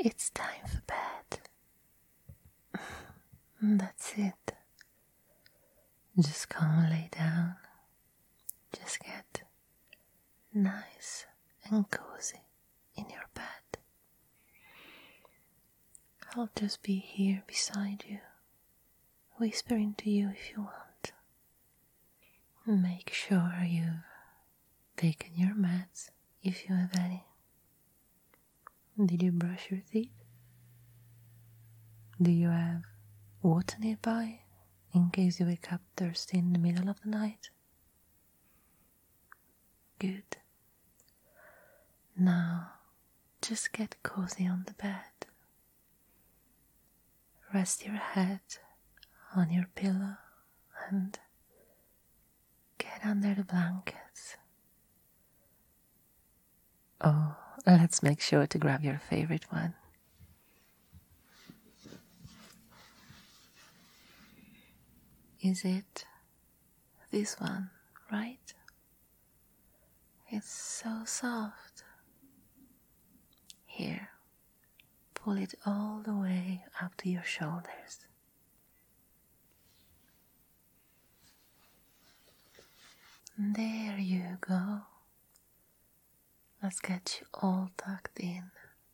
It's time for bed. That's it. Just come and lay down. Just get nice and cozy in your bed. I'll just be here beside you, whispering to you if you want. Make sure you've taken your meds if you have any. Did you brush your teeth? Do you have water nearby in case you wake up thirsty in the middle of the night? Good. Now, just get cozy on the bed. Rest your head on your pillow and get under the blankets. Oh, let's make sure to grab your favorite one. Is it this one, right? It's so soft. Here, pull it all the way up to your shoulders. There you go. Let's get you all tucked in.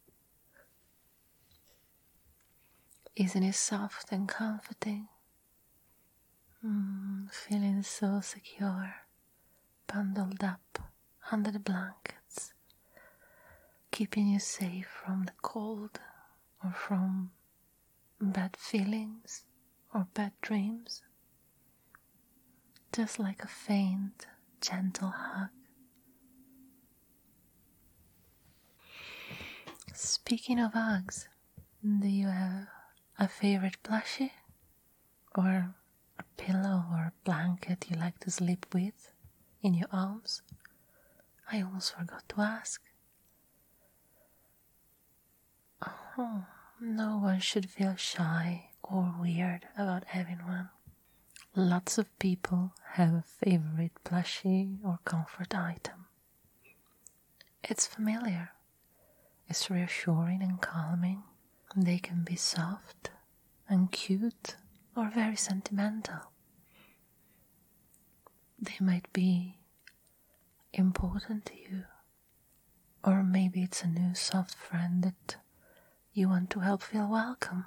Isn't it soft and comforting? Feeling so secure, bundled up under the blankets, keeping you safe from the cold or from bad feelings or bad dreams. Just like a faint, gentle hug. Speaking of hugs, do you have a favorite plushie? Or a pillow or a blanket you like to sleep with in your arms? I almost forgot to ask. Oh, no one should feel shy or weird about having one. Lots of people have a favorite plushie or comfort item. It's familiar. It's reassuring and calming. They can be soft and cute or very sentimental. They might be important to you, or maybe it's a new soft friend that you want to help feel welcome.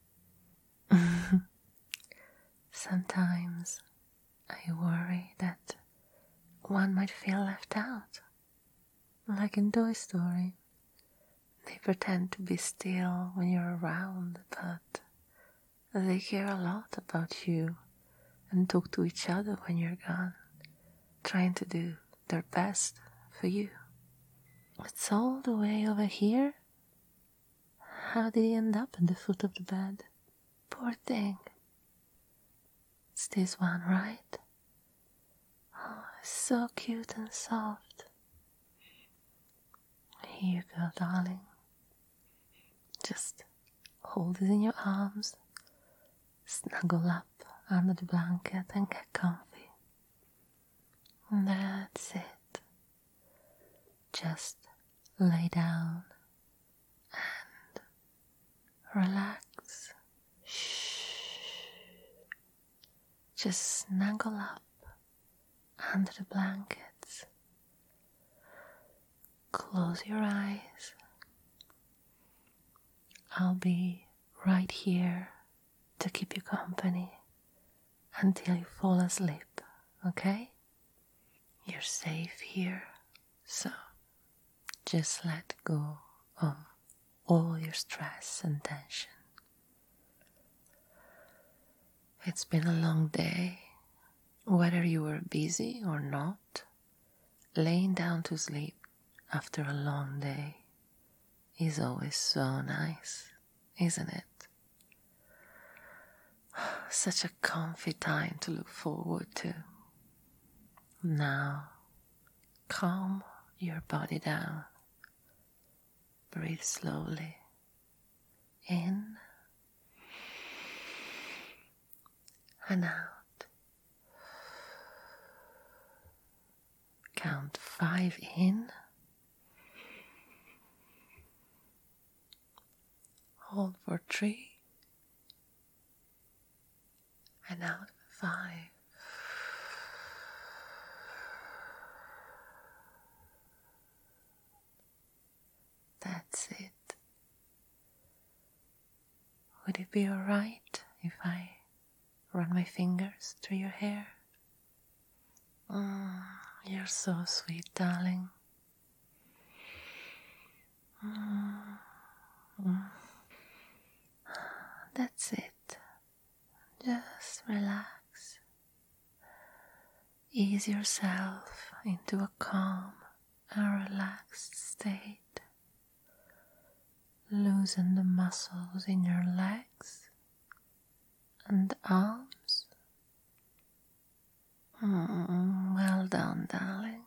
Sometimes I worry that one might feel left out, like in Toy Story. They pretend to be still when you're around, but they care a lot about you and talk to each other when you're gone, trying to do their best for you. It's all the way over here. How did he end up at the foot of the bed? Poor thing. It's this one, right? Oh, it's so cute and soft. Here you go, darling. Just hold it in your arms, snuggle up under the blanket and get comfy. That's it. Just lay down and relax. Shh. Just snuggle up under the blankets. Close your eyes. I'll be right here to keep you company until you fall asleep, okay? You're safe here, so just let go of all your stress and tension. It's been a long day. Whether you were busy or not, laying down to sleep after a long day is always so nice, isn't it? Such a comfy time to look forward to. Now, calm your body down. Breathe slowly. In and out. Count 5 in Hold for 3. And out for 5. That's it. Would it be alright if I run my fingers through your hair? You're so sweet, darling. That's it. Just relax. Ease yourself into a calm and relaxed state. Loosen the muscles in your legs and arms. Well done, darling.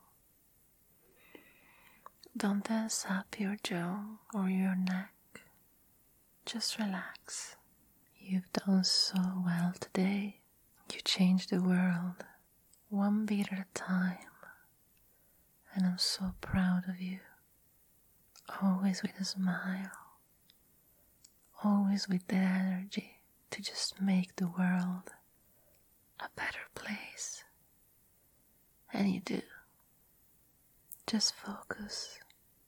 Don't tense up your jaw or your neck. Just relax. You've done so well today. You changed the world one beat at a time. And I'm so proud of you. Always with a smile. Always with the energy to just make the world a better place. And you do. Just focus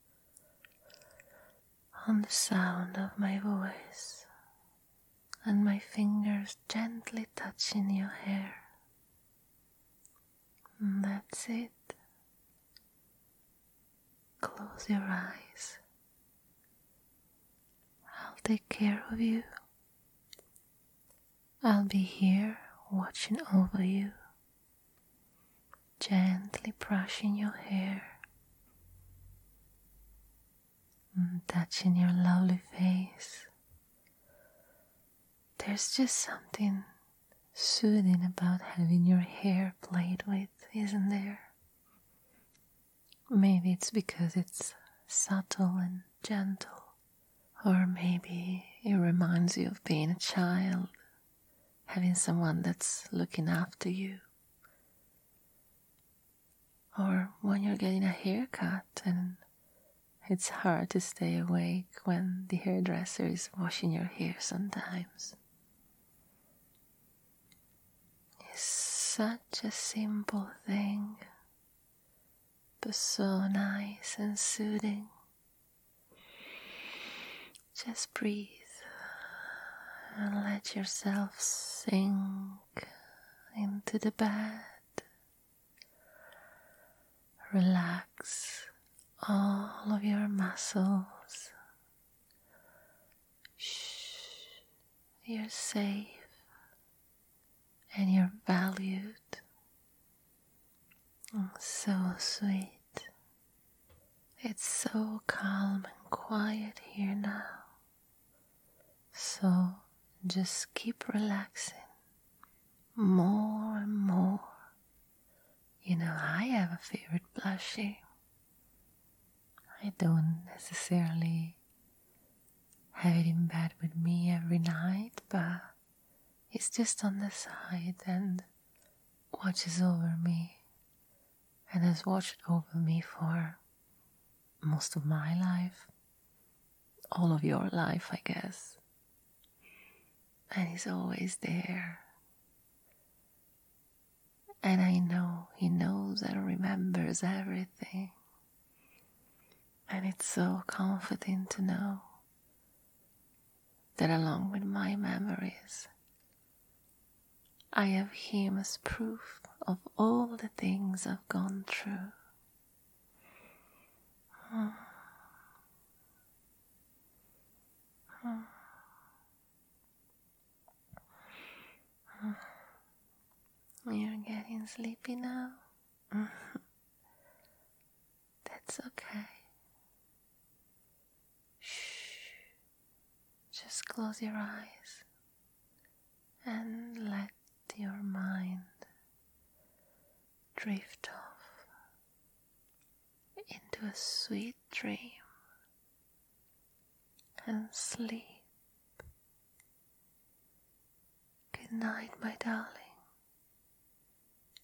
on the sound of my voice and my fingers gently touching your hair. And that's it. Close your eyes. I'll take care of you. I'll be here watching over you, gently brushing your hair, and touching your lovely face. There's just something soothing about having your hair played with, isn't there? Maybe it's because it's subtle and gentle. Or maybe it reminds you of being a child, having someone that's looking after you. Or when you're getting a haircut and it's hard to stay awake when the hairdresser is washing your hair sometimes. It's such a simple thing, but so nice and soothing. Just breathe and let yourself sink into the bed. Relax all of your muscles. Shh, you're safe and you're valued. So sweet. It's so calm and quiet here now. So just keep relaxing more and more. You know, I have a favorite blusher. I don't necessarily have it in bed with me every night, but it's just on the side and watches over me and has watched over me for most of my life, all of your life, I guess. And he's always there. And I know he knows and remembers everything. And it's so comforting to know that along with my memories, I have him as proof of all the things I've gone through. You're getting sleepy now? That's okay. Shh. Just close your eyes and let your mind drift off into a sweet dream and sleep. Good night, my darling.